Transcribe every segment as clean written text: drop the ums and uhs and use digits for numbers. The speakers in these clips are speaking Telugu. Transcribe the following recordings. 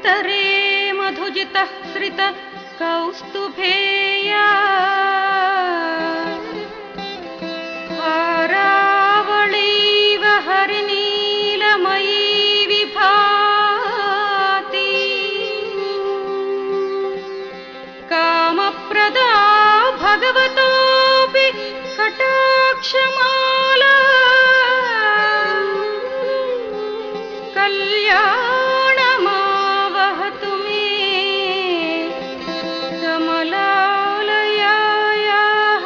नेतरे मधुजितः श्रित कौस्तुभेया हारावळीव हरिनीलमयी विभाति कामप्रदा भगवतोऽपि कटाक्षमाला कल्याणमावहतु मे कमलालयायाः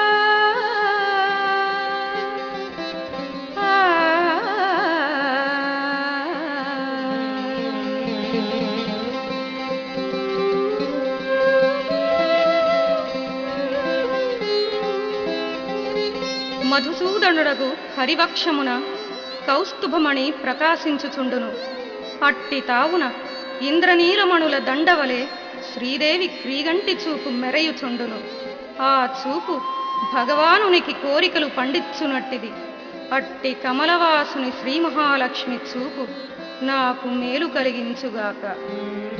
మధుసూదనుడగు హరివక్షమున కౌస్తుభమణి ప్రకాశించుచుండును. అట్టి తావున ఇంద్రనీలమణుల దండవలే శ్రీదేవి క్రీగంటి చూపు మెరయుచుండును. ఆ చూపు భగవానునికి కోరికలు పండించునట్టిది. అట్టి కమలవాసుని శ్రీ మహాలక్ష్మి చూపు నాకు మేలు కలిగించుగాక.